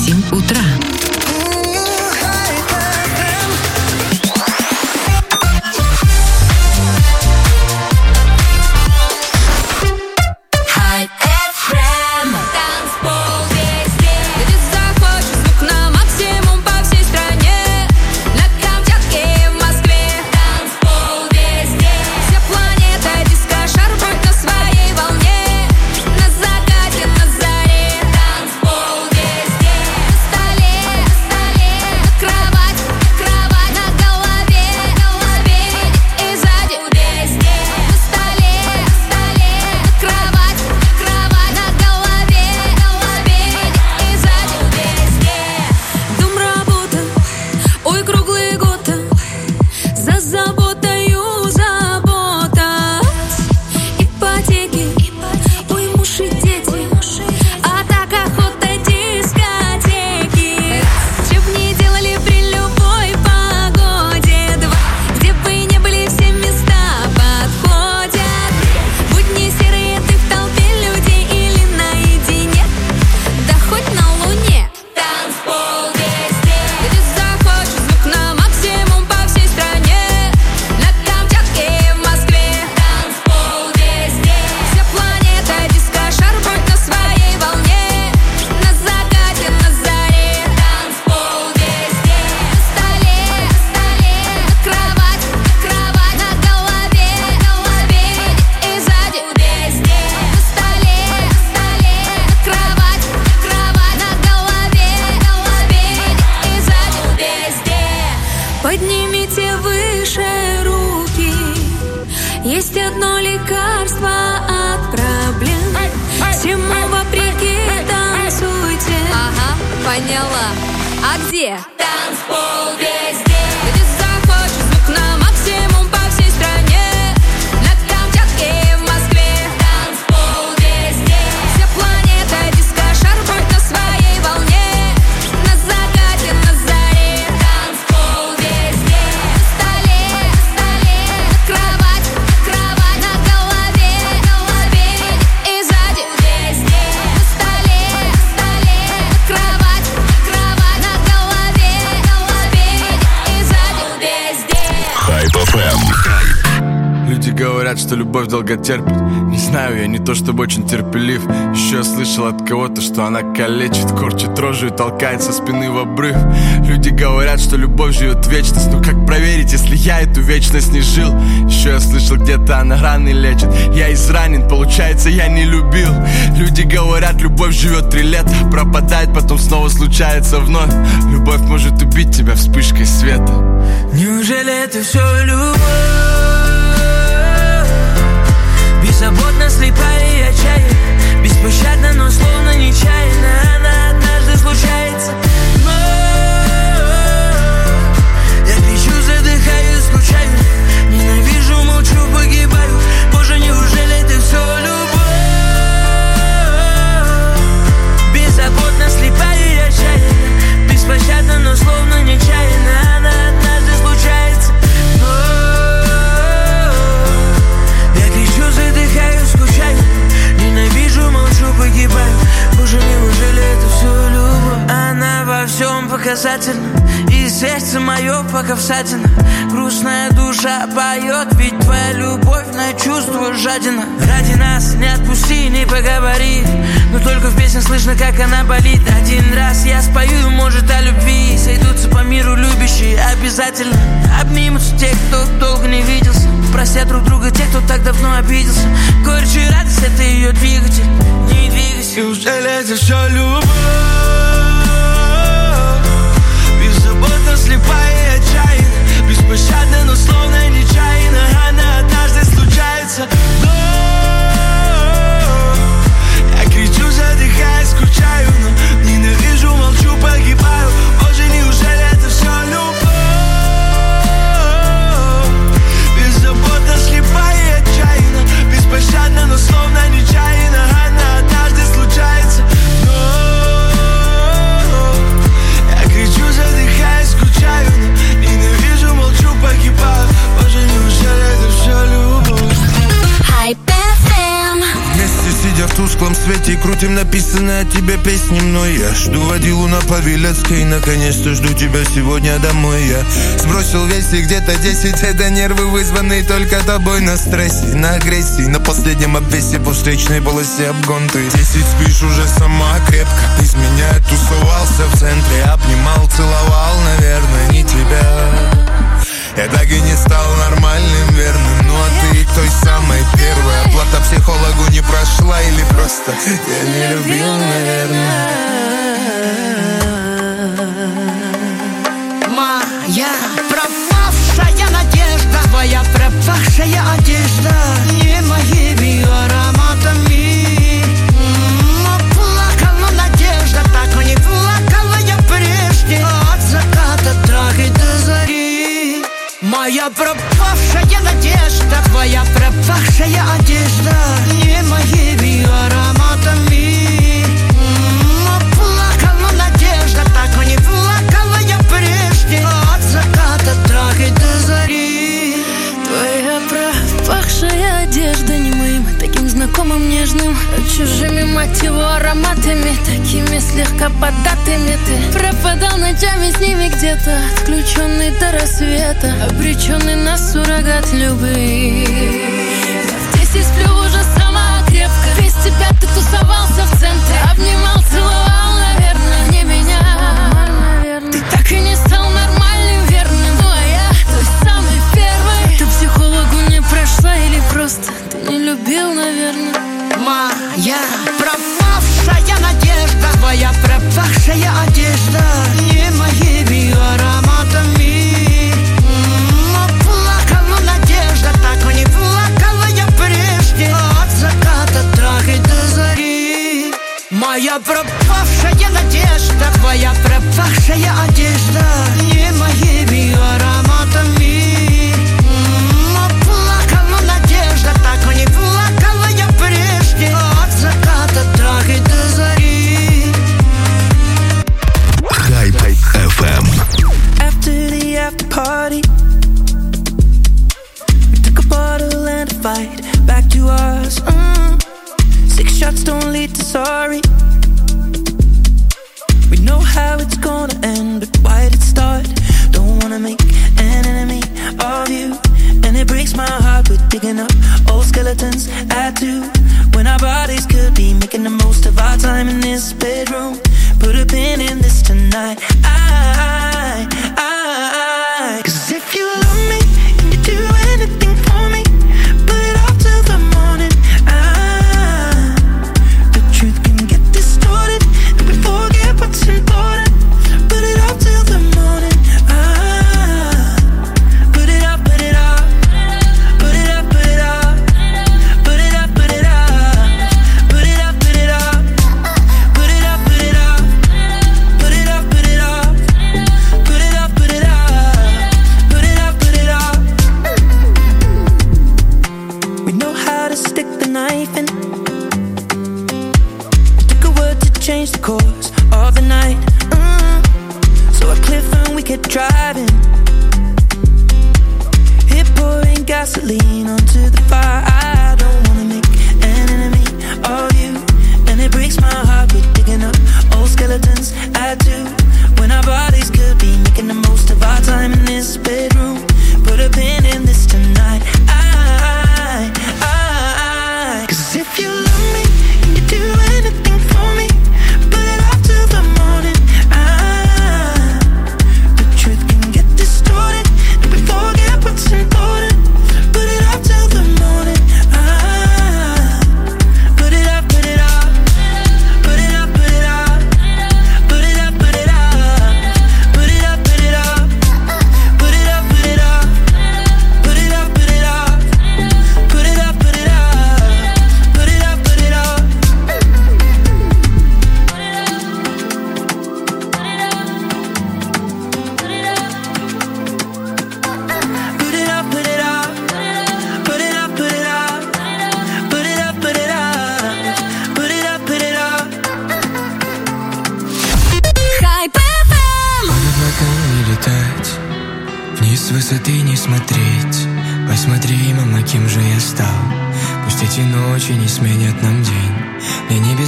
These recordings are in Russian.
8 утра. Поднимите выше руки. Есть одно лекарство от проблем. Всему вопреки танцуйте. Ага, поняла. А где? Танцпол везде. Где захочешь, звук на максимум по всей стране. На Камчатке и в Москве. Танцпол везде. Вся планета диско-шар будет на своей волне. На закате, на заре. Танцпол везде. На столе, на кровать, на голове, и сзади. Везде. На столе, на кровать, на голове, и сзади. Везде. Hype FM. Люди говорят, что любовь долго терпит. Не знаю, я не то чтобы очень терпелив. Еще я слышал от кого-то, что она калечит, корчит рожу и толкает со спины в обрыв. Люди говорят, что любовь живет вечность. Ну как проверить, если я эту вечность не жил? Еще я слышал, где-то она раны лечит. Я изранен, получается, я не любил. Люди говорят, любовь живет 3 лета, пропадает, потом снова случается вновь. Любовь может убить тебя вспышкой света. Неужели это все любовь? Беззаботно, слепая и отчаянна, беспощадна, но словно нечаянно. Она однажды случается. Но я кричу, задыхаюсь, скучаю, ненавижу, молчу, погибаю. Боже, неужели это все любовь? Беззаботно, слепая и отчаянна, беспощадна, но словно нечаянно. Она однажды случается. Задыхаюсь, скучаю, ненавижу, молчу, погибаю. Боже, неужели это все любовь? Она во всем показательна, и сердце мое пока всадина. Грустная душа поет, ведь твоя любовь на чувство жадина. Ради нас не отпусти, не поговори, но только в песне слышно, как она болит. Один раз я спою, может, о любви. Сойдутся по миру любящие обязательно. Обнимутся те, кто долго не виделся. Простят друг друга те, кто так давно обиделся. Горечь и радость — это ее двигатель. Не двигайся. Неужели это все любовь? Беззаботно, слепая и отчаянна, беспощадна, но словно нечаянно. Она однажды случается. Но я кричу, задыхаясь, скучаю, но ненавижу, молчу, погибаю. Боже, неужели это все любовь? Беззаботно, слепая и отчаянна, беспощадна, но словно нечаянно. Она однажды случается. Но Сидя в тусклом свете, крутим написанные о тебе песни мной. Я жду водилу на Павелецкой, наконец-то жду тебя сегодня домой. Я сбросил вес и где-то 10, это нервы, вызванные только тобой. На стрессе, на агрессии, на последнем обвесе по встречной полосе обгон. Ты 10 спишь уже сама крепко, без меня тусовался в центре, обнимал, целовал, наверное, не тебя. Я так и не стал нормальным, верным. Ну а ты той самой первой. Оплата психологу не прошла или просто я не любил, наверное. Моя пропавшая надежда, твоя пропавшая одежда, не моими ароматами. Плакала надежда, так и не плакала я прежде. От заката так и до зари. Моя пропавшая надежда, твоя пропавшая одежда, не моими ароматами. Плакала надежда, так и не плакала я прежде. От заката так и до зари. Твоя пропахшая одежда не моим, таким знакомым нежным, чужими, мать его, ароматами, такими слегка податыми. Ты пропадал ночами с ними где-то, отключенный до рассвета, обреченный на суррогат любви. Я в 10 сплю уже сама крепко, без тебя ты тусовался в центре, обнимал, целовал, наверное, не меня. Ты так и не стал нормальным, верным. Ну а я той самой первой. Ты психологу не прошла или просто ты не любил, наверное. Моя пропавшая надежда, твоя пропавшая одежда, не моими ароматами. Плакала надежда, так и не плакала я прежде. От заката так и до зари. Моя пропавшая надежда, твоя пропавшая одежда, не моими ароматами. Плакала надежда, так и не плакала я прежде. От заката так и до зари. Hype FM. After the after party, we took a bottle and a fight back to us. 6 shots don't lead to sorry. We know how it's gonna end, but why did it start? Don't wanna make an enemy of you, and it breaks my heart. We're digging up old skeletons at 2, when our bodies could be making the most of our time in this bedroom. Put a pin in this tonight. Cause if you love me and you do anything for me, put it off till the morning. The truth can get distorted and we forget what's important. Put it off till the morning. Put it up, put it up. Put it up, put it up. Put it up, put it up. Put it up, put it up. Put it up, put it up. Put it up, put it up. Put it up, put it up. Put it up, put it up. We know how to stick the knife in. It took a word to change the course of the night. So a cliff and we kept driving, hit pouring gasoline onto the fire. I don't wanna make an enemy of you, and it breaks my heart. We're digging up old skeletons at 2, when our bodies could be making the most of our time in this bedroom. Put a pin in this tonight. Cause if you love me and you do anything for me, put it off till the morning. The truth can get distorted and we forget what's important. Put it off till the morning. Put it up, put it up. Put it up, put it up. Put it up, put it up. Put it up, put it up. Put it up, put it up. Put it up, put it up. Put it up, put it up. Put it up, put it up. Put it up, put it up. Put it up, put it up. Put it up, put it up. Put it up, put it up. Hype FM. Над облаками не летать, вниз с высоты не смотреть. Посмотри, мама, кем же я стал. Пусть эти ночи не сменят нам день.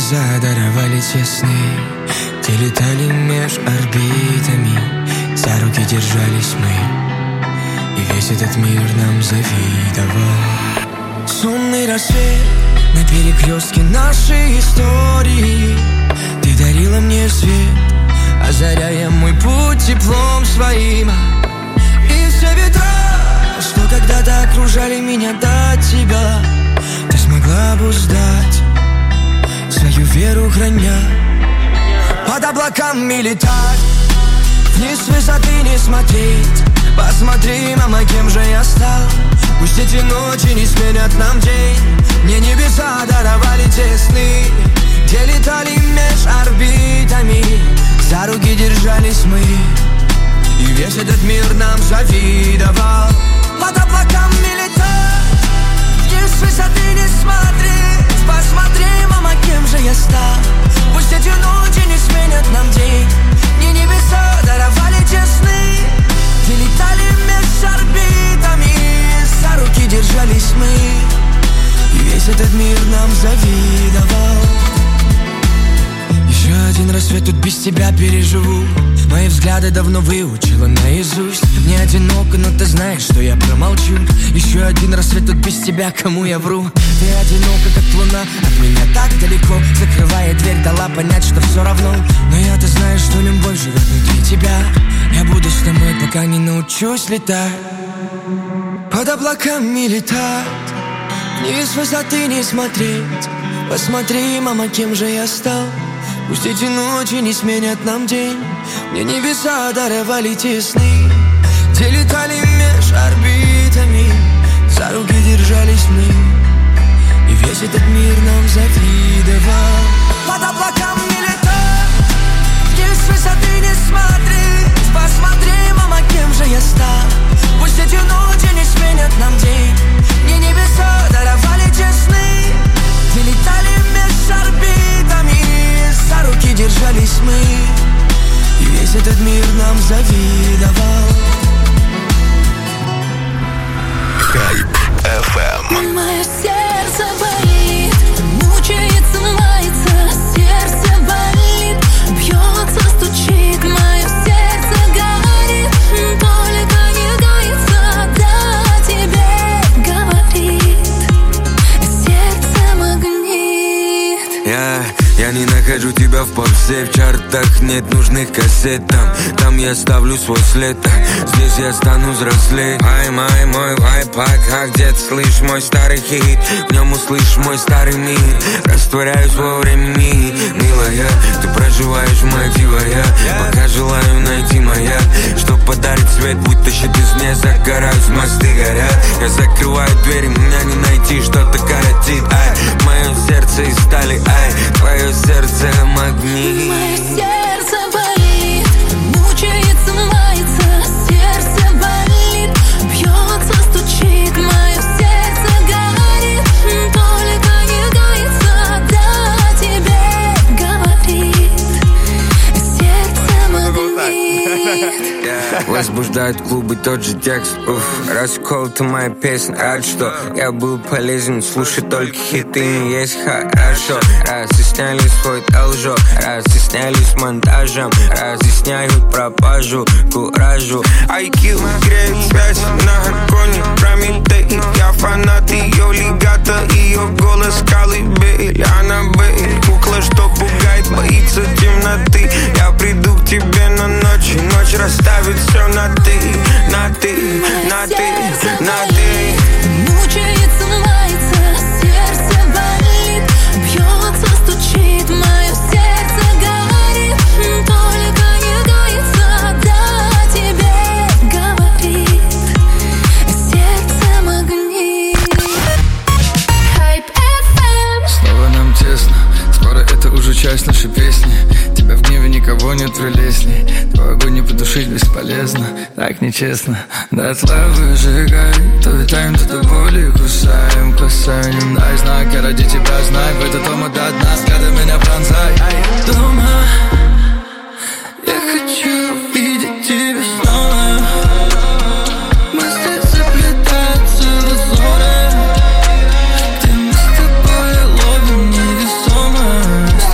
глаза даровали те сны, где летали меж орбитами, за руки держались мы, и весь этот мир нам завидовал. Сонный рассвет на перекрестке нашей истории, ты дарила мне свет, озаряя мой путь теплом своим. И все ветра, что когда-то окружали меня до тебя, ты смогла обуздать, свою веру храня. Под облаками летать, вниз с высоты не смотреть. Посмотри, мама, кем же я стал. Пусть эти ночи не сменят нам день. Мне небеса даровали те сны, где летали меж орбитами, за руки держались мы, и весь этот мир нам завидовал. Под облаками летать, вниз с высоты не смотреть. Посмотри, мама, кем же я стал. Пусть эти ночи не сменят нам день. Мне небеса даровали те сны, где летали меж орбитами, за руки держались мы, и весь этот мир нам завидовал. Еще один рассвет тут без тебя переживу. Мои взгляды давно выучила наизусть. Мне одиноко, но ты знаешь, что я промолчу. Еще один рассвет тут без тебя, кому я вру. Ты одинока, как луна, от меня так далеко. Закрывая дверь, дала понять, что все равно. Но я-то знаю, что любовь живет внутри тебя. Я буду с тобой, пока не научусь летать. Под облаками летать, вниз с высоты не смотреть. Посмотри, мама, кем же я стал. Пусть эти ночи не сменят нам день. Мне небеса даровали те сны, где летали меж орбитами, за руки держались мы, и весь этот мир нам завидовал. Под облаками летать, вниз с высоты не смотреть. Посмотри, мама, кем же я стал. Пусть эти ночи не сменят нам день. Мне небеса даровали те сны, где летали меж орбитами, за руки держались мы, и весь этот мир нам завидовал. Хайп FM. Мое сердце болит, мучается, мается, сердце болит, бьется, стучит, мое сердце горит, только не гается, да, тебе говорит, сердце магнит. Я не нахожу тебя в попсе, в чартах нет нужных кассет. Там я ставлю свой след, здесь я стану взрослее. Ай, мой лайфхак, а где-то слышь мой старый хит, в нем услышь мой старый мир. Растворяюсь во времени, милая, ты проживаешь мотива. Я пока желаю найти маяк, что подарит свет, будто щит из не загораются, мосты горят. Я закрываю двери, меня не найти, что-то коротит. Ай, мое сердце из стали, ай, твое сердце магнит. Мое сердце болит, мучается, мается, сердце болит, бьется, стучит, мое сердце горит, только не гается, да, тебе говорит, сердце магнит. Возбуждают клубы тот же текст. Расколота моя песня. Рад, что я был полезен. Слушай только хиты, не есть хорошо. Разъясняли свой должок, разъяснялись монтажем, разъясняют пропажу, куражу. IQ греет связь на коне, Прометей. Я фанат ее легато, ее голос колыбель. Аннабель, кукла, что пугает, боится темноты. Я приду к тебе на ночь, и ночь расставит все на ты, на ты, на ты, на ты. Мучается, мается, сердце болит, бьется, стучит, мое сердце горит, только не гается, да, тебе говорит, сердце магнит. Хайп FM. Снова нам тесно, скоро это уже часть нашей песни. Тебя в гневе никого нет прелестней. Твой огонь не потушить бесполезно, так нечестно. Дотла выжигай, то витаем, то до боли кусаем. Касаем, дай знак, я ради тебя знай. В этот дома до дна, взгляды меня пронзай. Дома, я хочу увидеть тебя снова. Мысли заплетаются в узоры, где мы с тобой ловим невесомость.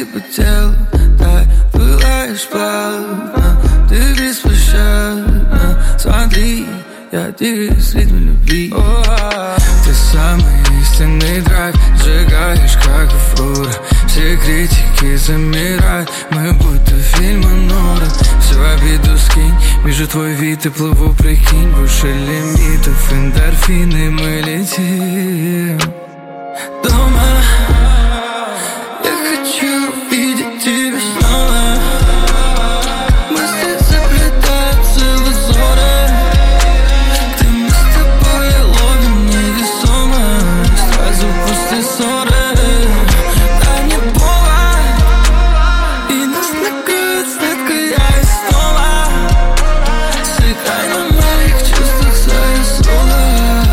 ты по телу, так пылаешь плавно, ты беспощадна. Смотри, я двигаюсь в ритме любви. Ты самый истинный драйв, сжигаешь как фура. Все критики замирают, мы будто фильмы Нора. Все обиду скинь, вижу твой вид и плыву, прикинь. Выше лимитов, эндорфины, мы летим. Дома я хочу увидеть тебя снова. Мысли заплетаются в узоры. Ты мы с тобой ловим невесомо. Сразу после ссоры. Да не повод, и нас накроет сладкая и снова. Сыграй на моих чувствах свое соло.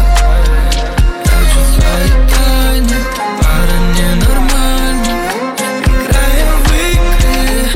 Прячу свои тайны, пара ненормальна. Играем в игры.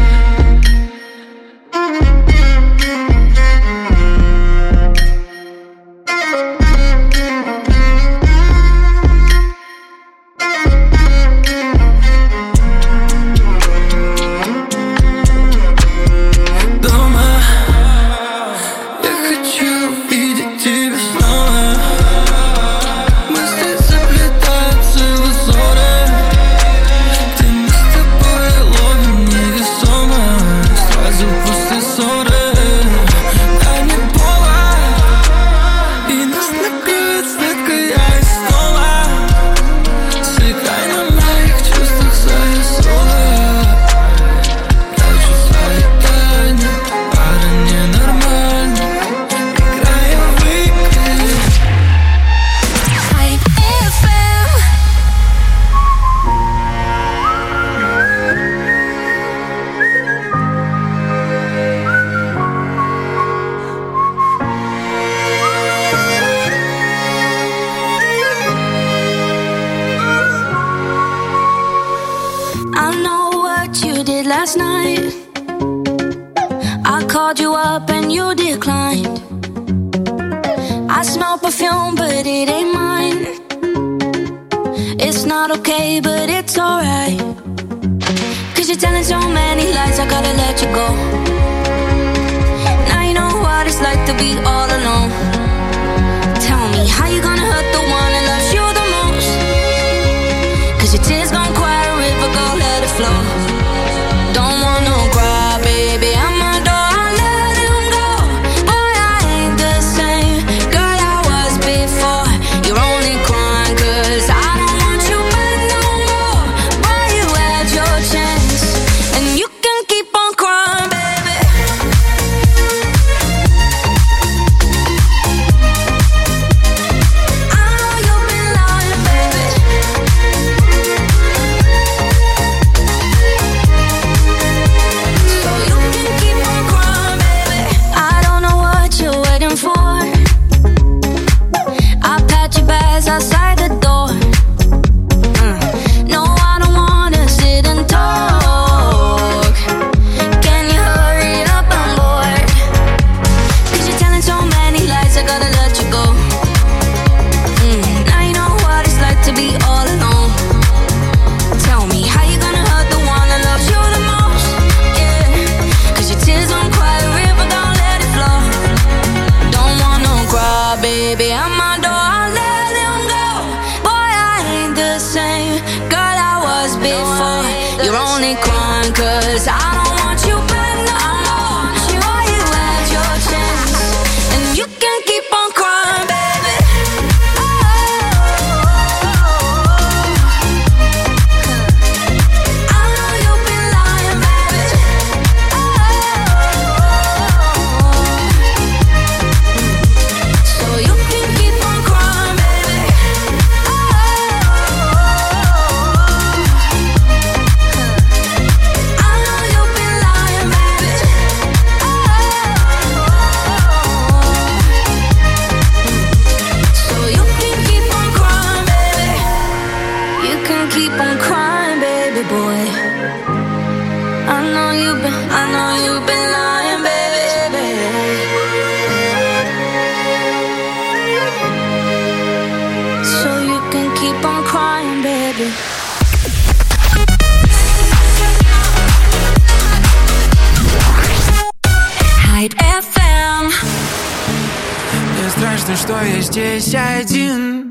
Дома я хочу увидеть тебя снова. Мысли заплетаются в узоры. Ты мы с тобой ловим невесомо. Сразу после ссоры. Да не повод, и нас накроет сладкая и снова. Сыграй на моих чувствах свое соло. Прячу свои тайны, пара ненормальна. Играем в игры. Hype FM. I know what you did last night. I called you up and you declined. I smell perfume, but it ain't mine. It's not okay, but it's alright. Cause you're telling so many lies, I gotta let you go. Now you know what it's like to be all alone. Tell me, how you gonna hurt the one that loves you the most? Cause your tears gon' quiet a river, go let it flow. Don't want no cry, baby, I'm a door, I let him go. Boy, I ain't the same girl I was before. You're only crying cause I don't want you back no more. Boy, you had your chance, and you can keep on crying, baby. I know you've been lying, baby. So you can keep on crying, baby. I don't know what you're waiting for. I packed your bags outside the door. No, I don't wanna sit and talk. Can you hurry up? I'm bored. Cause you're telling so many lies, I gotta let you go. Now you know what it's like to be all alone. Tell me, how you gonna hurt the one that loves you the most? Yeah, cause your tears don't quiet a river, don't let it flow. Don't want no cry, baby, I'm my door, I let him go. Boy, I ain't the same girl I was before. You're only crying cause I don't want you back no more. Boy, you had your chance, and you can keep on crying, baby. I know you've been lying, baby. So you can keep on crying, baby. I know you've been lying, baby. So you can keep on crying, baby. You can keep on crying, baby boy. I know you've been lying, baby. So you can keep on crying, baby. что я здесь один,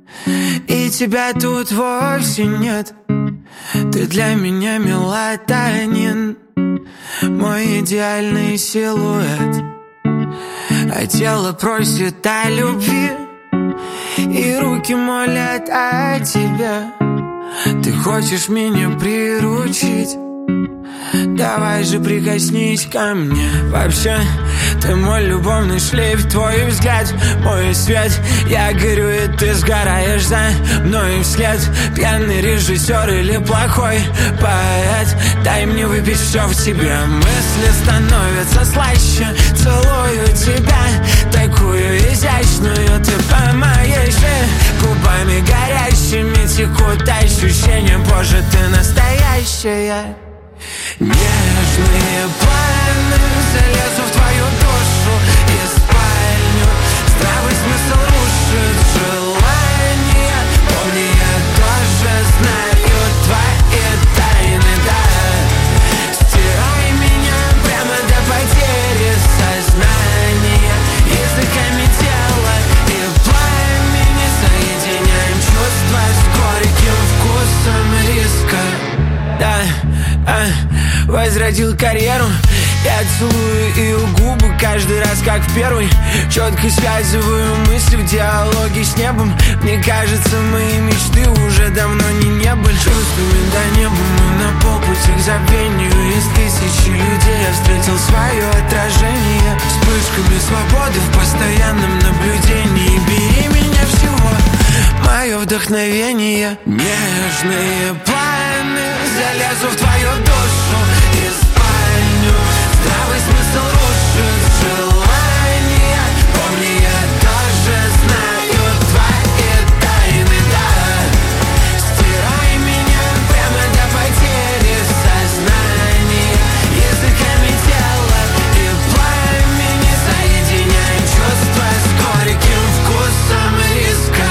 и тебя тут вовсе нет. Ты для меня мелатонин, мой идеальный силуэт, а тело просит о любви, и руки молят о тебе. Ты хочешь меня приручить? Давай же прикоснись ко мне. Вообще, ты мой любовный шлейф, твой взгляд, мой свет. Я горю, и ты сгораешь за мной вслед. Пьяный режиссер или плохой поэт, дай мне выпить все в тебе. Мысли становятся слаще, целую тебя, такую изящную. Ты по моей шее, губами горящими текут ощущения. Боже, ты настоящая. Нежные планы, залезу в твою душу и спальню. Здравый смысл рушит желание. Помни, я тоже знаю твои тайны, да. Стирай меня прямо до потери сознания. Языками тела и пламени соединяем чувства с горьким вкусом риска. Да, возродил карьеру. Я целую ее губы каждый раз, как в первый. Четко связываю мысли в диалоге с небом. Мне кажется, мои мечты уже давно не были. Чувствами до неба мы на полпути к забвению. Из тысячи людей я встретил свое отражение. Вспышками свободы в постоянном наблюдении. Бери меня всего, мое вдохновение. Нежные планы, залезу в твою душу и спальню. Здравый смысл рушит желание. Помни, я тоже знаю твои тайны, да. Стирай меня прямо до потери сознания. Языками тела и пламени соединяем чувства с горьким вкусом риска.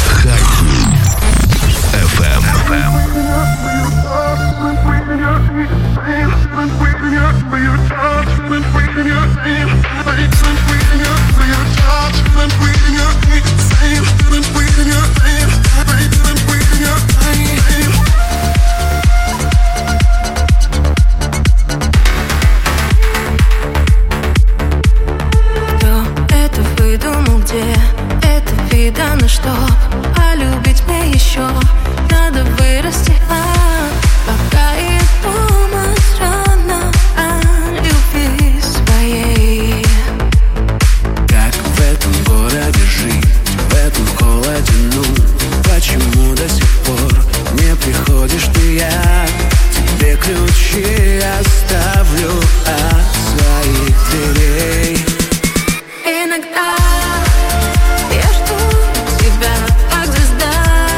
Кто это выдумал, где это видано, чтоб полюбить мне еще надо вырасти, пока и думать рано о любви своей. Как в этом городе жить, в этом холоде, ну почему до сих пор не приходишь ты? Я тебе ключи оставлю от своих дверей. Иногда я жду тебя, как звезда,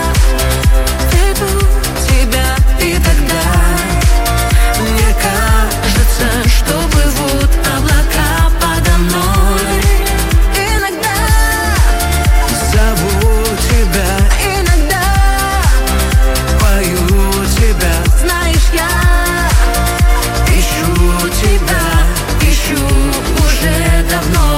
веду тебя, и тогда мне кажется, что плывут облака подо мной. Иногда Зову тебя, иногда пою тебя, знаешь, я ищу тебя, ищу уже давно.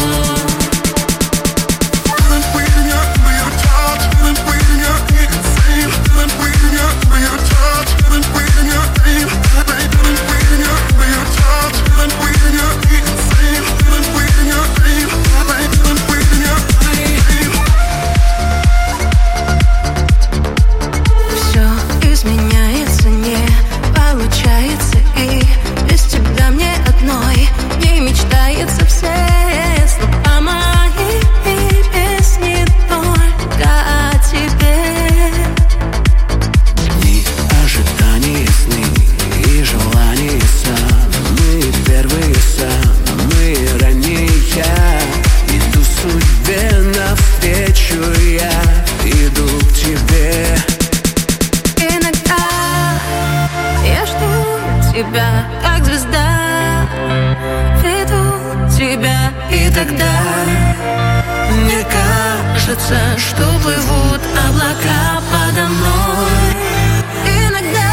Все изменяется, не получается, и без тебя мне одной не мечтается. Все слова мои и песни только о тебе. дни ожидания, сны и желания самые первые, самые ранние. Иду судьбе навстречу, я иду к тебе. Иногда я жду тебя, как звезда, веду тебя, и тогда мне кажется, что плывут облака подо мной. Иногда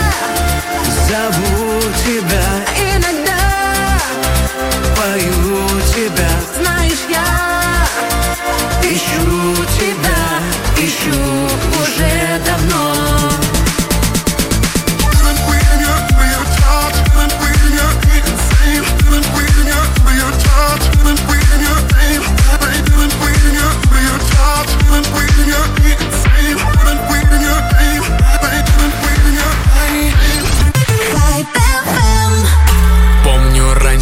Зову тебя, иногда пою тебя, знаешь, я ищу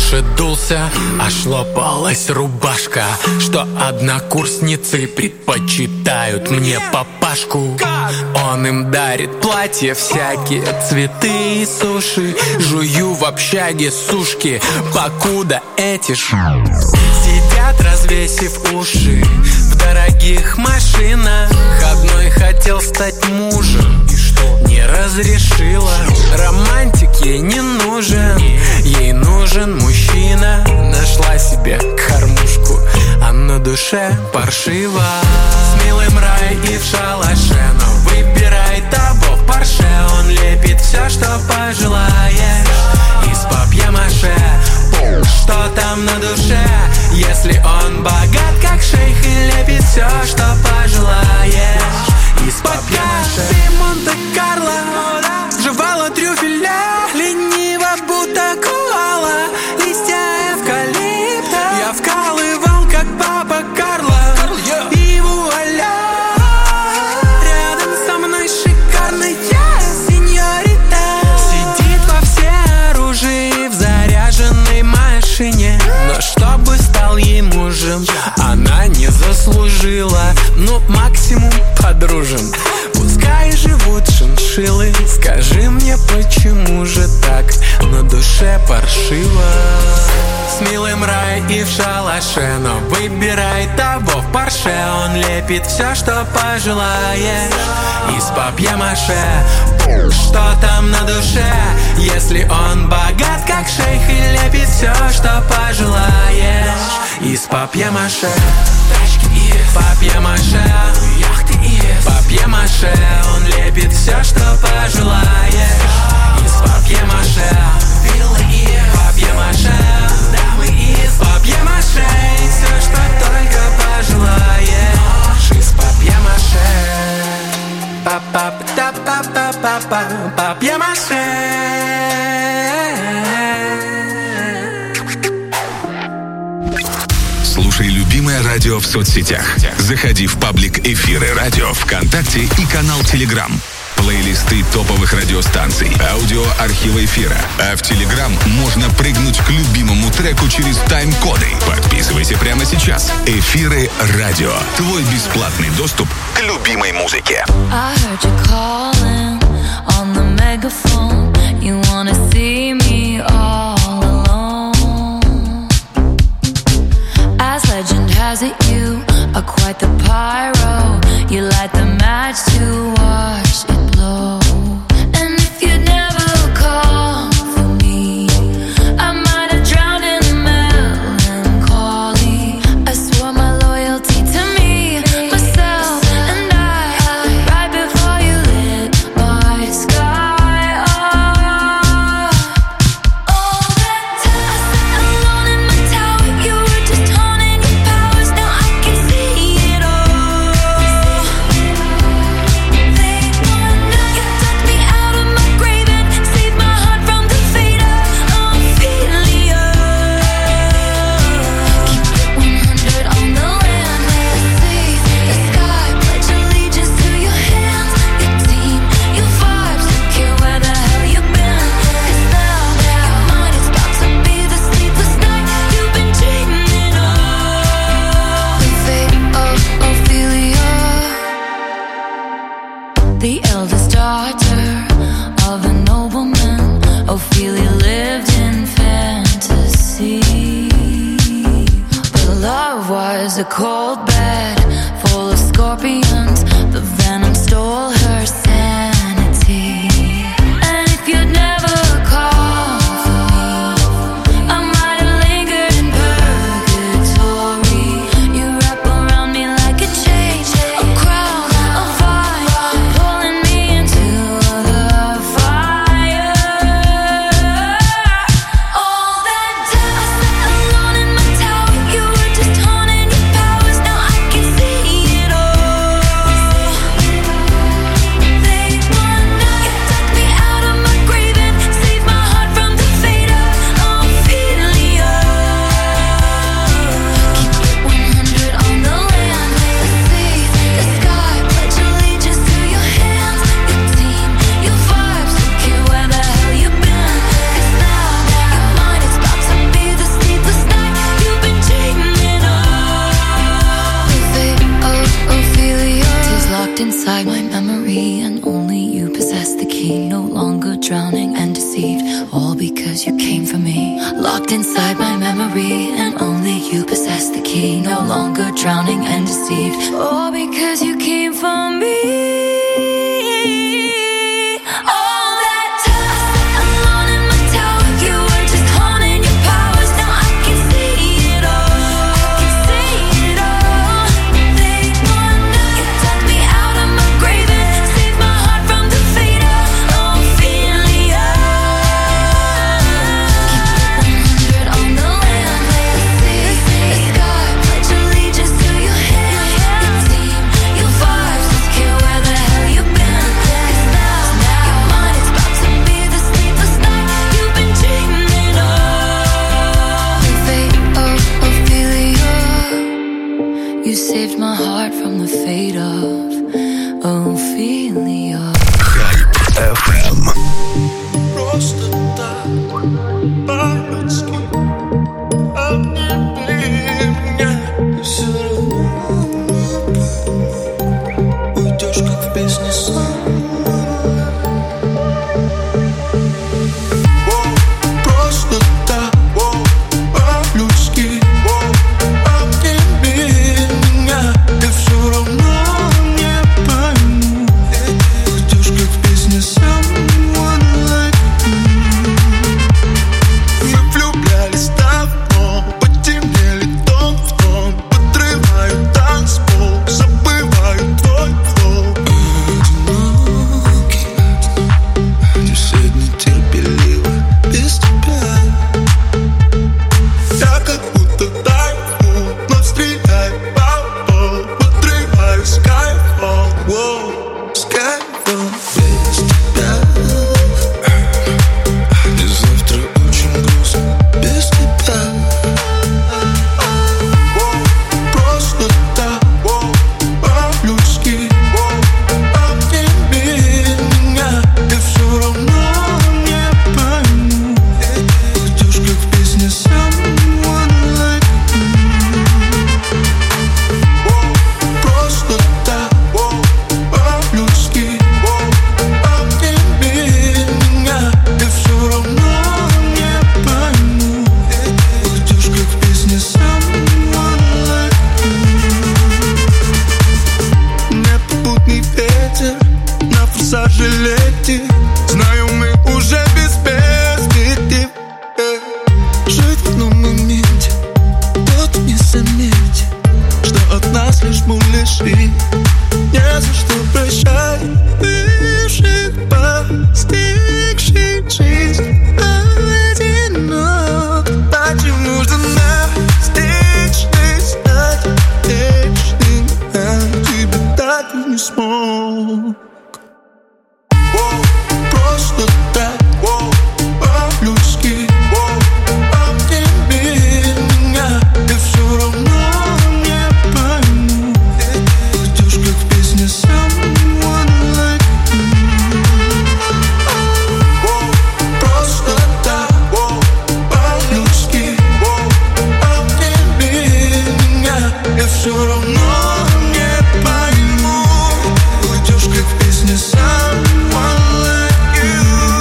раньше дулся, аж лопалась рубашка. Что однокурсницы предпочитают мне папашку. Он им дарит платья, всякие цветы и суши. Жую в общаге сушки, покуда эти сидят, развесив уши в дорогих машинах. Одной хотел стать мужем, не разрешила. Романтик ей не нужен, ей нужен мужчина. Нашла себе кормушку, а на душе паршиво. С милым рай и в шалаше, но выбирай того в Порше. Он лепит все, что пожелаешь, из папье-маше. Что там на душе, если он богат, как шейх, и лепит все, что пожелаешь, из папье-маше. Ты Монте-Карло, жевала трюфеля, лениво, будто коала, листья эвкалипта. Я вкалывал, как папа Карло, и вуаля, рядом со мной шикарная сеньорита. Сидит во всеоружии в заряженной машине, но чтобы стал ей мужем, она не заслужила. Ну, максимум подружим, пускай живут шиншиллы. Скажи мне, почему же так на душе паршиво? С милым рай и в шалаше, но выбирай того в Порше. Он лепит все, что пожелаешь, из папье-маше. Что там на душе, если он богат, как шейх, и лепит все, что пожелаешь, из папье-маше. Папье-маше, папье-маше. Он лепит все, что пожелаешь, из папье-маше. Папье-маше, папье-маше. И все, что только пожелаешь, из папье-маше. Па-па-па-па-па-па-па, папье-маше. Слушай любимое радио в соцсетях. Заходи в паблик «Эфиры радио» ВКонтакте и канал Телеграм. Плейлисты топовых радиостанций, аудиоархивы эфира. А в Телеграм можно прыгнуть к любимому треку через тайм-коды. Подписывайся прямо сейчас. «Эфиры радио». Твой бесплатный доступ к любимой музыке. Legend has it, you are quite the pyro. You light the match to watch it blow. And if you'd never come for me, I might have drowned in melancholy. I swore my loyalty to me, myself, and I. Right before you lit my sky up. All that time I sat alone in my tower, you were just haunting your powers. Now I can see it all. The eldest daughter of a nobleman, Ophelia lived in fantasy. But love was a cold bed full of scorpions. The venom stole her sanity. And if you'd never call for me, I might have lingered in purgatory. You wrap around me like a chain, a crown, a vine, pulling me into the fire. All that time I sat alone in my tower, you were just haunting your powers. Now I can see it all. drowning and deceived. All because you came for me. You saved my heart from the fate of Ophelia. Hype FM. Просто так, по-людски, обними меня, и все равно уйдешь, как в песне сон. Просто так, по-людски, обними меня, и все равно не пойму. Уйдешь, как в песне Someone Like You. Мы влюблялись давно, потемнели тон в тон, подрываю танцпол, забываю твой флоу. Одинокий, действительно терпеливо без тебя. Я как будто тайфун, но стреляю по полу, подрываю Skyfall, Skyfall без тебя. И завтра очень грустно без тебя. Просто так, по-людски, обними меня, и все равно не пойму. Уйдешь, как в песне Someone Like You. Просто так, по-людски, обними меня, и все равно не пойму. Уйдешь, как в песне Someone Like You. Непопутный ветер на форсаже летит. Знаю, мы уже без перспектив. Жить в одном моменте, тот не заметит, что от нас лишь муляжи. Не за что прощай бывших, постигших жизнь одинок. Почему же настичный стать вечным, а тебе так и не смог? Просто так, по-людски, обними меня, и все равно не пойму. Уйдешь, как в песне Someone Like You. Просто так, по-людски, обними меня, и все равно не пойму. Уйдешь, как в песне Someone Like You.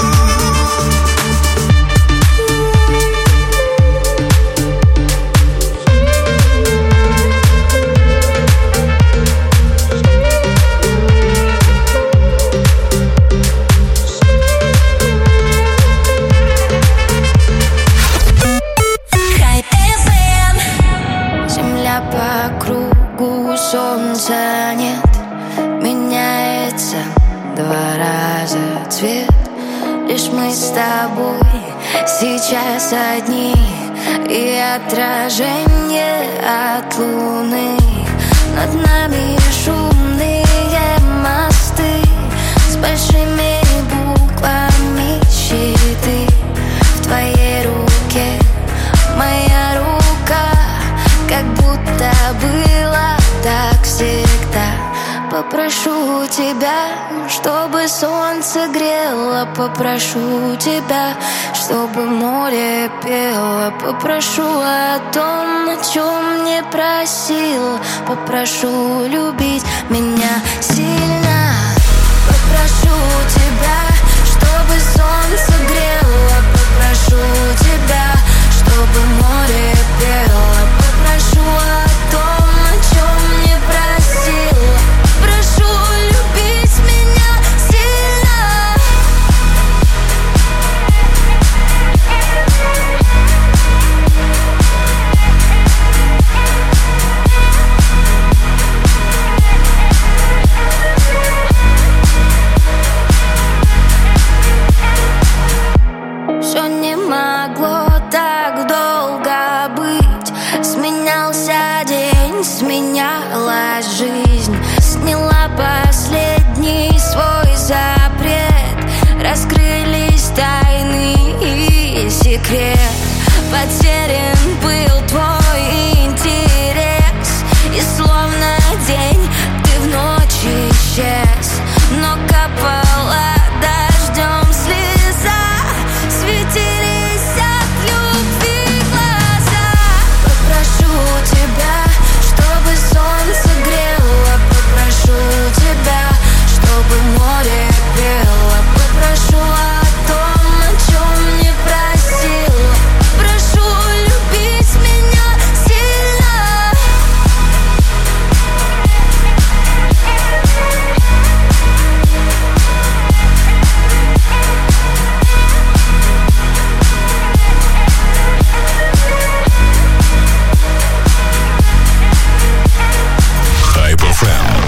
Hype FM. Земля по кругу, солнца нет. Меняется 2 раза цвет. Лишь мы с тобой сейчас одни, и отражение от луны. Над нами шумные мосты с большими буквами щиты. В твоей руке моя рука, как будто было так всегда. Попрошу тебя, чтобы солнце грело. Попрошу тебя, чтобы море пело. Попрошу о том, о чем не просил. Попрошу любить меня сильно. Попрошу тебя, чтобы солнце грело. Попрошу тебя, чтобы море пело. Попрошу о том, о чем могло так долго быть. Сменялся день, сменялась жизнь. Сняла последний свой запрет. Раскрылись тайны и секрет. Потерян был твой интерес. И словно день ты в ночь исчез. Но капала дождем слеза. Светились от любви глаза. Попрошу тебя, чтобы солнце грело. Попрошу тебя, чтобы море пело. Попрошу о том, о чем не просила. Прошу любить меня сильно. Hype FM.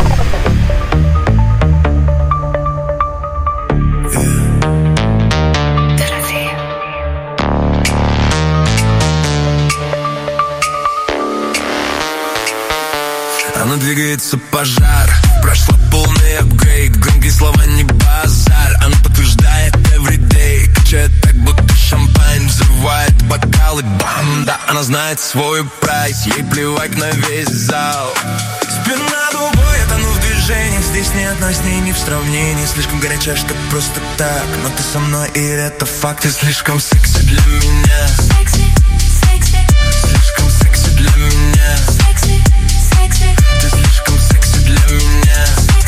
Она двигается пожар. Прошла полный апгрейд. Громкие слова не базар. Она подтверждает everyday. Качает так, будто шампань. Взрывает бокалы, бам. Да, она знает свой прайс. Ей плевать на весь зал. Спина дугой, я тону в движениях. Здесь нет нас с ней, не в сравнении. Слишком горячая, что просто так. Но ты со мной, и это факт. Ты слишком секси для меня. Слишком секси для меня. Ты слишком секси для меня.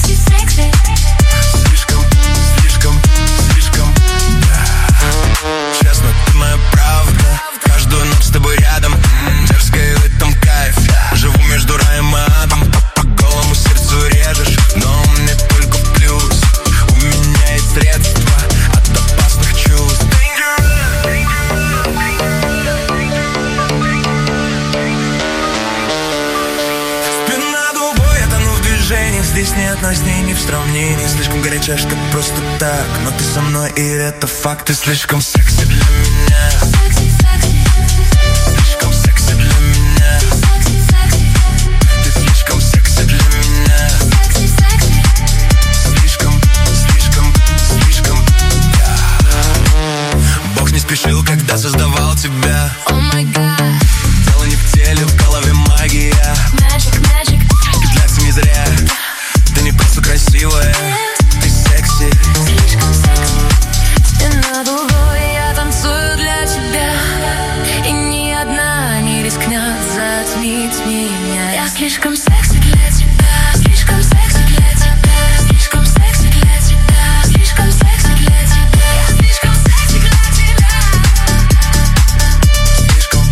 Слишком, да. Честно, ты моя правда. Каждую ночь с тобой рядом. Дерзкая в этом кайф. Живу между раем и адом. По голому сердцу режешь, но мне только плюс. У меня есть средства от опасных чувств. Спина дугой, я тону в движениях. Здесь нет нас с ней, не в сравнении. Слишком горячая, что просто так. Но ты со мной, и это факт. Ты слишком секси для меня. Слишком секси для меня. Ты слишком секси для меня. Слишком, yeah. Бог не спешил, когда создавал тебя. Oh my God. Дело не в теле, в голове магия. Magic. Петляться не зря. Ты не просто красивая, ты секси. Слишком секси. Спина дугой, я танцую для тебя. И ни одна не рискнет затмить меня. Я слишком секси для тебя. Слишком секси для тебя. Слишком секси для тебя. Слишком секси для тебя. Я слишком секси для тебя. Слишком,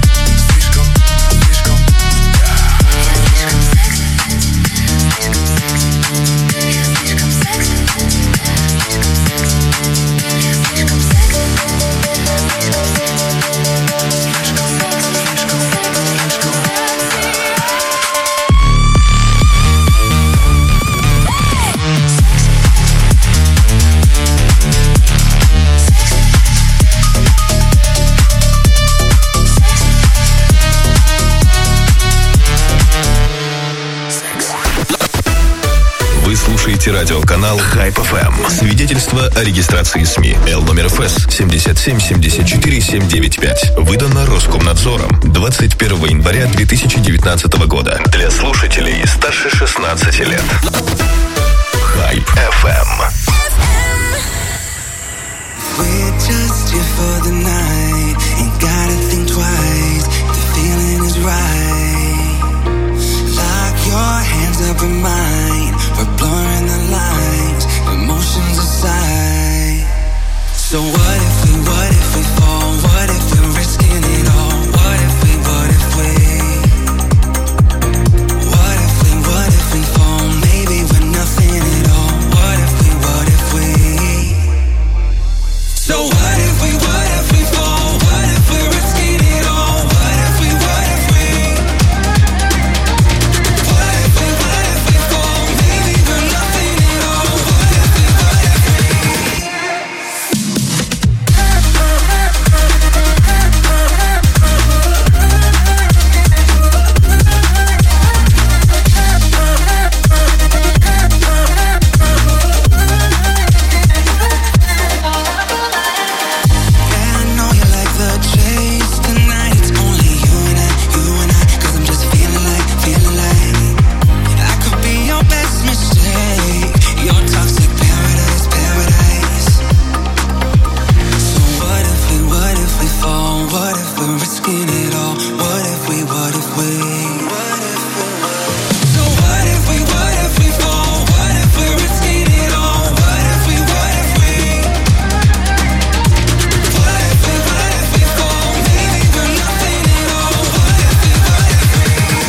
слушаете радиоканал Hype FM. Свидетельство о регистрации СМИ. Л номер ФС 7774795. Выдано Роскомнадзором 21 января 2019 года. Для слушателей старше 16 лет. Hype FM. We're just here for the night. Ain't gotta think twice. The feeling is right. Lock your hands up in mine. We're blurring the lines. Emotions aside. So what if we fall? What if we're risking it all? What if we fall? Maybe we're nothing at all. What if we? So what if we fall? What we're risking it all? What if we, what if we? So what if we fall? What if we're risking it all? What if we, what if we? What if we fall? Maybe we're nothing at all. What if we, what if we?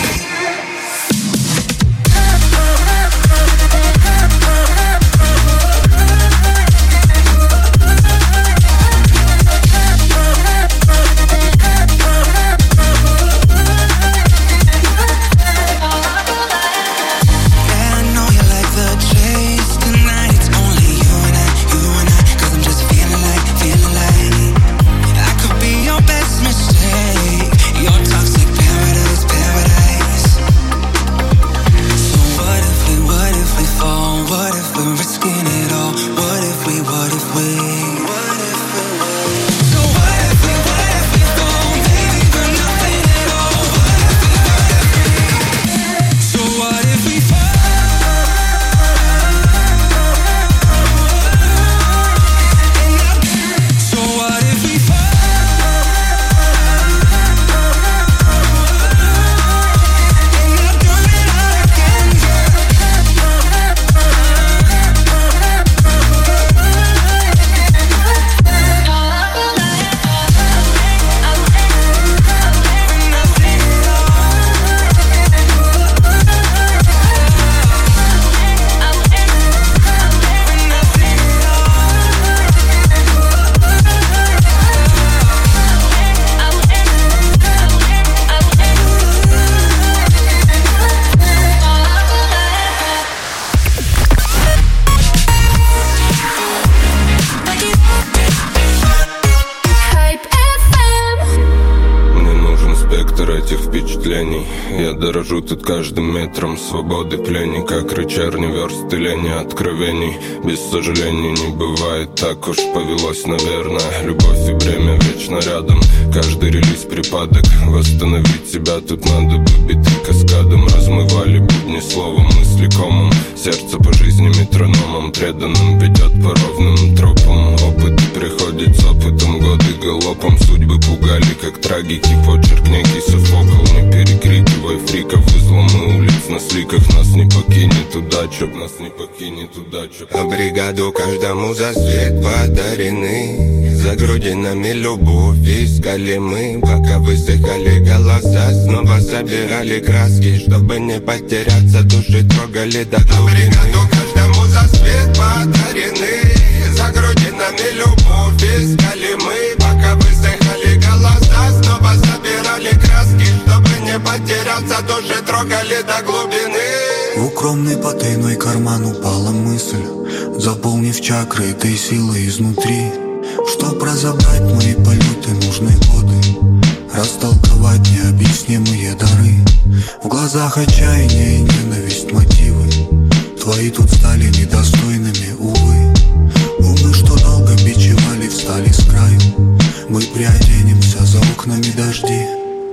Я дорожу тут каждым метром свободы пленник, как рычарни версты лени откровений. Без сожалений не бывает, так уж повелось, наверное. Любовь и время вечно рядом, каждый релиз припадок. Восстановить себя тут надо бы биты каскадом. Размывали будни словом, мысли комом. Сердце по жизни метрономом, преданным ведет по ровным тропам. Опыт приходит с опытом, годы галопом. Судьбы пугали, как трагики, почерк некий Софокл. Не перекрикивай фриков, изломы улиц на сликах. Нас не покинет удача, нас не покинет удача. А бригаду каждому за свет подарены. За грудинами любовь искали мы, пока высыхали голоса. Снова собирали краски, чтобы не потеряться. Души трогали до глубины. А бригаду каждому за свет подарены. За грудинами любовь искали мы, пока высыхали голоса. Снова собирали краски, чтобы не потеряться. Души трогали до глубины. В укромный потайной карман упала мысль, заполнив чакры этой силой изнутри. Чтоб разобрать мои полеты, нужны годы, растолковать необъяснимые дары. В глазах отчаяние и ненависть мотивы, твои тут стали недостойными, увы. Умы, что долго бичевали, встали с краю. Мы приоденемся, за окнами дожди.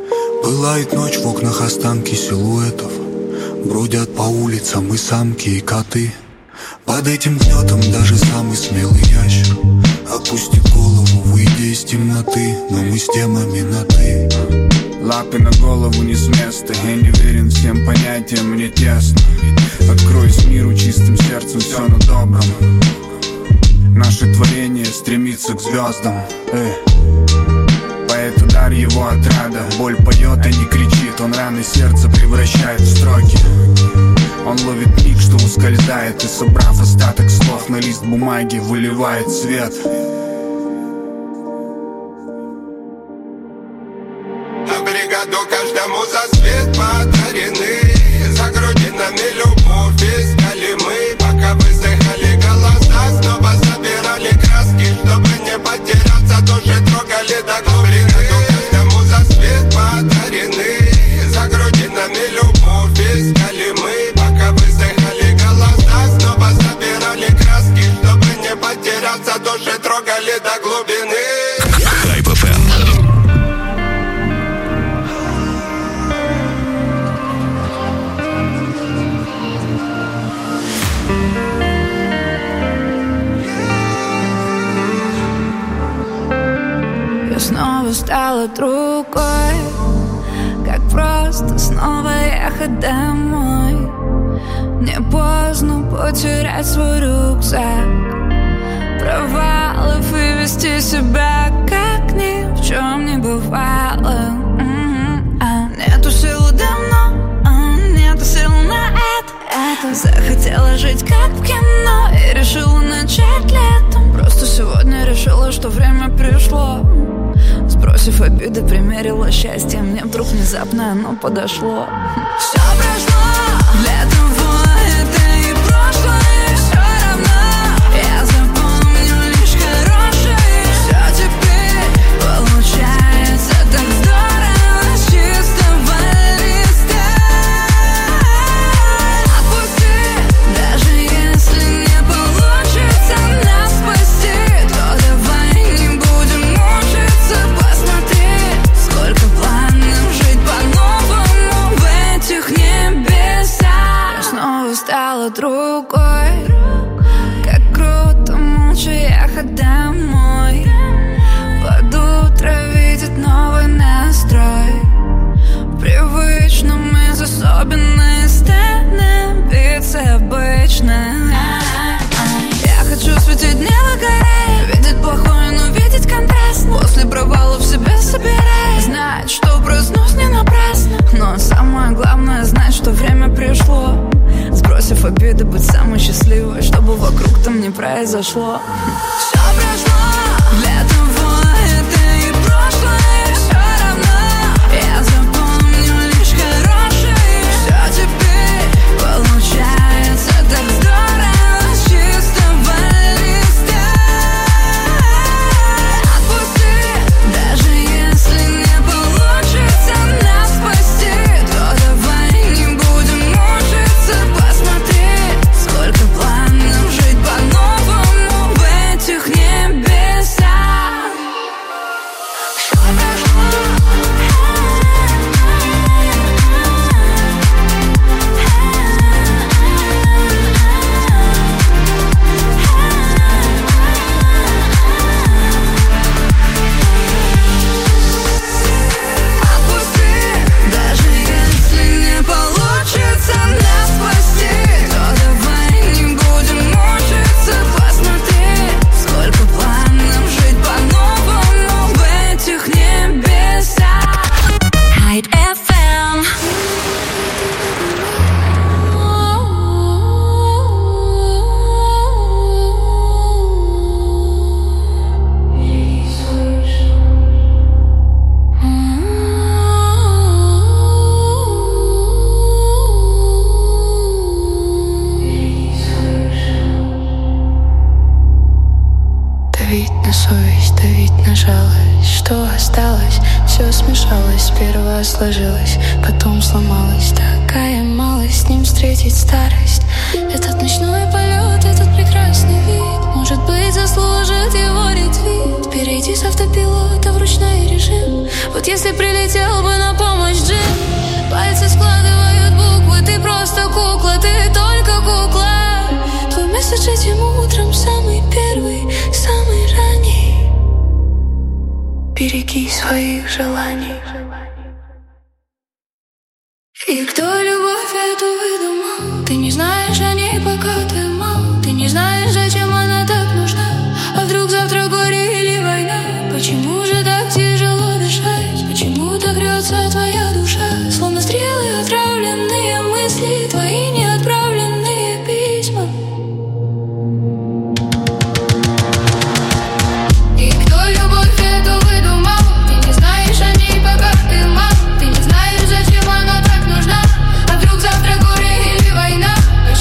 Пылает ночь, в окнах останки силуэтов. Бродят по улицам и самки, и коты. Под этим гнетом даже самый смелый ящер опустит голову, выйдя из темноты. Но мы с темами на «ты». Лапы на голову не с места. Я не верен всем понятиям, мне тесно. Откроюсь миру чистым сердцем, все на добром. Наше творение стремится к звездам. Поэт удар его отрада. Боль поет, а не кричит. Он раны сердца превращает в строки. Он ловит миг, что ускользает. И собрав остаток слов на лист бумаги, выливает свет. А бригаду каждому за свет подарены. За грудинами любовь искали мы, пока высыхали голоса. Снова собирали краски, чтобы не потеряться. Души трогали до глубины. Каждому за свет подарены. За грудинами любовь искали мы, пока высыхали голоса. Снова собирали краски, чтобы не потеряться. Души трогали до глубины. Хайп FM. снова стала другой. Как просто снова ехать домой. Не поздно потерять свой рюкзак провалов и вести себя, как ни в чем не бывало. Нету сил давно, нету сил на это. Захотела жить как в кино и решила начать летом. Просто сегодня решила, что время пришло. Сбросив обиды, примерила счастье. Мне вдруг внезапно оно подошло. Все прошло, для того это и прошлое. Все равно я запомню лишь хорошее. Все теперь получается так здорово с чистого листа. Отпусти, даже если не получится нас спасти, то давай не будем мучиться. Посмотри, сколько планов жить по-новому в этих небесах. Я снова стала другой. Как круто молча ехать домой. Под утро видеть новый настрой. В привычном из особенной становиться обычно. Я хочу светить небо горой, видеть плохое, но видеть контраст. После провала в себя собираюсь, знать, что проснусь не напрасно. Но самое главное знать, что время пришло. Сбросив обиды, быть самой счастливой, чтобы вокруг там не произошло. Все прошло, для того это и прошлое. Все равно я запомню лишь хорошее. Все теперь получается так здорово с чистого листа. Отпусти, даже если не получится нас спасти, то давай не будем мучиться. Посмотри, сколько планов жить по-новому в этих небесах. Отпусти, даже если не получится нас спасти, то давай не будем мучиться. Посмотри, сколько планов жить по-новому в этих небесах. Hype FM. Давить на совесть, давить на жалость. Что осталось? Все смешалось. Сперва сложилось, потом сломалось. Такая малость, с ним встретить старость. Этот ночной полет, этот прекрасный вид, может быть, заслужит его ретвит. Перейти с автопилота в ручной режим. Вот если прилетел бы на помощь джин. Пальцы складывают буквы, ты просто кукла, ты только кукла. Твой месседж этим утром самый первый, самый ранний. Береги своих желаний. И кто любовь эту выдумал? Ты не знаешь о ней, пока ты мал. Ты не знаешь, зачем она так нужна. А вдруг завтра горе или война? Почему же так тяжело дышать? Почему так рвется твоя душа? Словно стрелы, отравленные мысли, твои неотправленные письма. И кто любовь эту выдумал? Ты не знаешь о ней, пока ты мал. Ты не знаешь, зачем она так нужна. А вдруг завтра горе или война?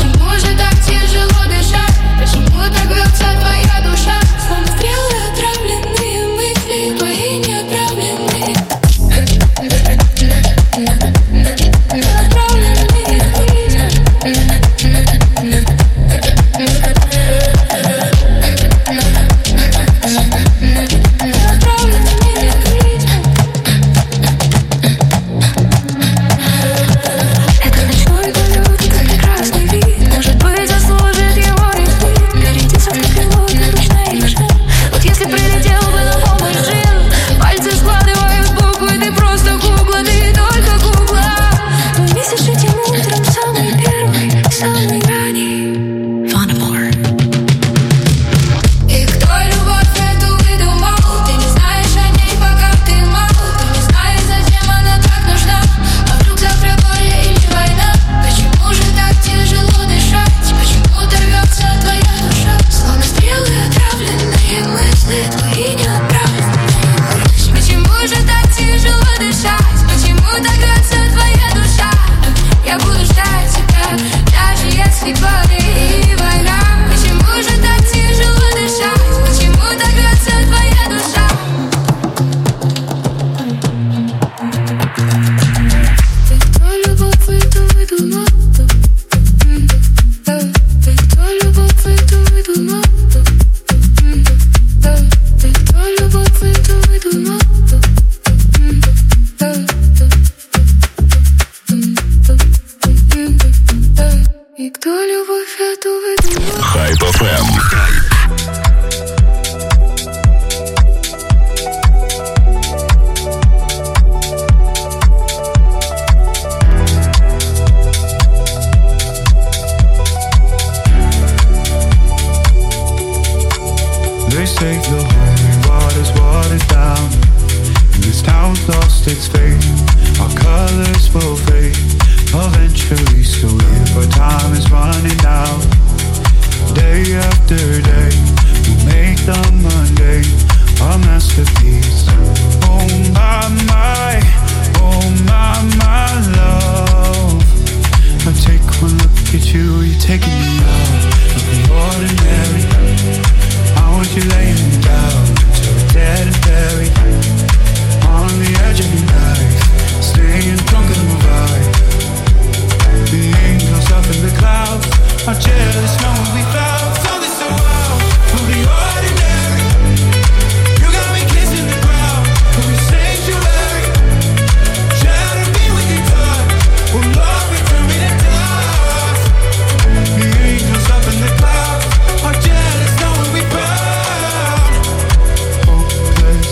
has lost its faith. Our colors will fade eventually, so if our time is running out, day after day, we'll make the mundane a masterpiece. Oh my, oh my love. I take one look at you, you're taking me out of the ordinary. I want you laying me down till we're dead and buried, on the edge of your knife, staying drunk in the vibe. The angels up in the clouds are jealous knowing we found something so wild from the ordinary. You got me kissing the ground from your sanctuary. Shatter me with your touch, will love return me to dust. The angels up in the clouds are jealous knowing we found hopeless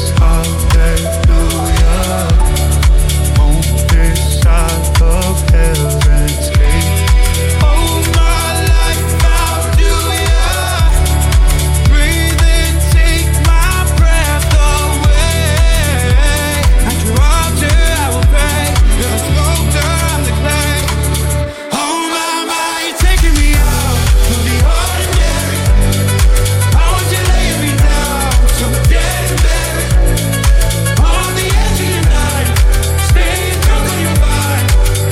hallelujah. On this side of heaven's gate. Oh my life, how do ya breathe and take my breath away? At your altar I will pray, you're the sculptor, I'm the clay. Oh my, you're taking me out of the ordinary. I want you laying me down so we're dead and buried, on the edge of your night, staying drunk on your vine.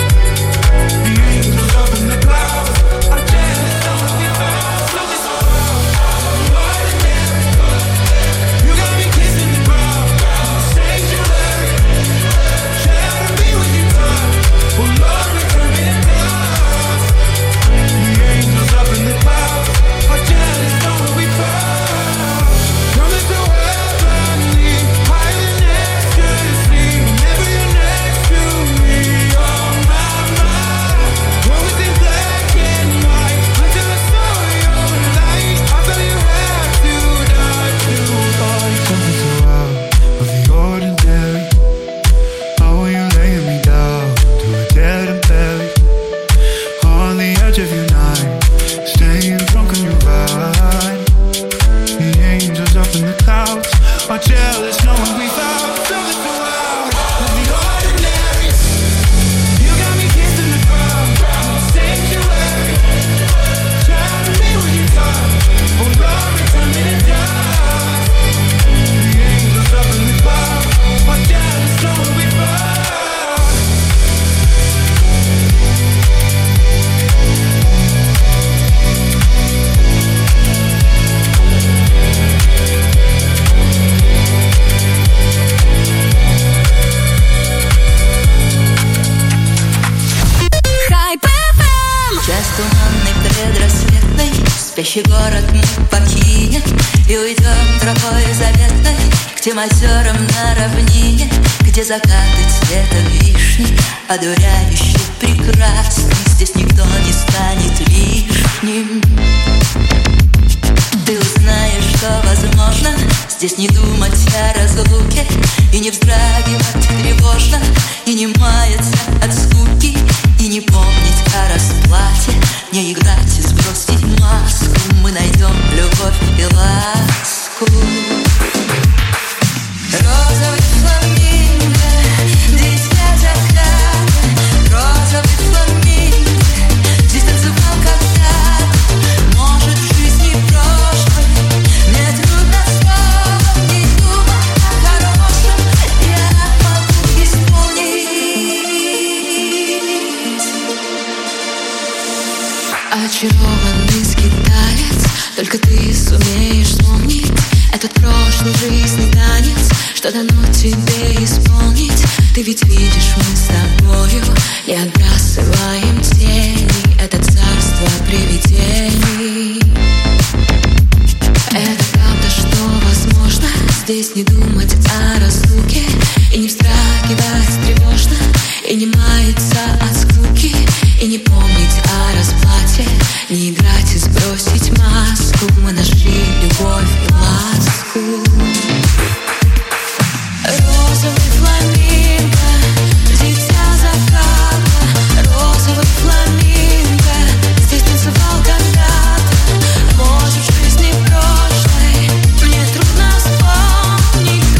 The angels up in the clouds are jealous knowing we found something so ordinary. You got me kissing the ground from the sanctuary. Shatter me with your touch, will love return me to dust. The angels up in the clouds are jealous knowing we found. Coming to heavenly, higher than ecstasy. Whenever you're next to me, oh my. What was in black and white until I saw your light? I felt you had to die to find something so out of the ordinary. How are you laying me down to a dead and buried, on the edge of your night, staying drunk on your ride. The angels up in the clouds are jealous knowing we found something so out of the ordinary. You got me kissing the ground from the sanctuary. Shatter me with your touch, oh Lord, return me to dust. The angels up in the clouds are jealous knowing we found. Hype FM. Час туманный предрассветный, спящий город мы покинем и уйдем тропой заветной к тем озерам на равнине, где закаты цвета вишни одуряюще прекрасны. Здесь никто не станет лишним. Ты узнаешь, что возможно здесь не думать о разлуке и не вздрагивать тревожно, и не маяться от скуки, и не помнить о расплате, не играть и сбросить маску. Мы найдем любовь и ласку. Розовый фламинго, дитя заката. Розовый фламинго, здесь танцевал когда-то. Может, в жизни прошлой мне трудно вспомнить, думал о хорошем я могу исполнить. Очарованный скиталец, только ты сумеешь вспомнить этот прошлый жизненный танец, что дано тебе исполнить. Ты ведь видишь, мы с тобою не отбрасываем тени. Это царство привидений. Это правда, что возможно здесь не думать о разлуке и не вздрагивать тревожно, и не маяться от скуки, и не помнить о расплате, не играть и сбросить маску. Мы нашли любовь и ласку. Розовый фламинго, дитя заката. Розовый фламинго, здесь танцевал когда-то. Может, в жизни прошлой мне трудно вспомнить,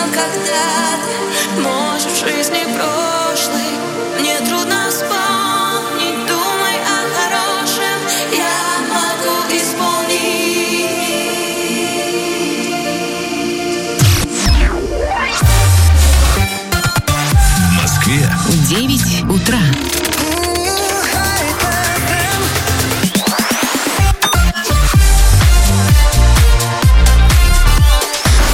когда-то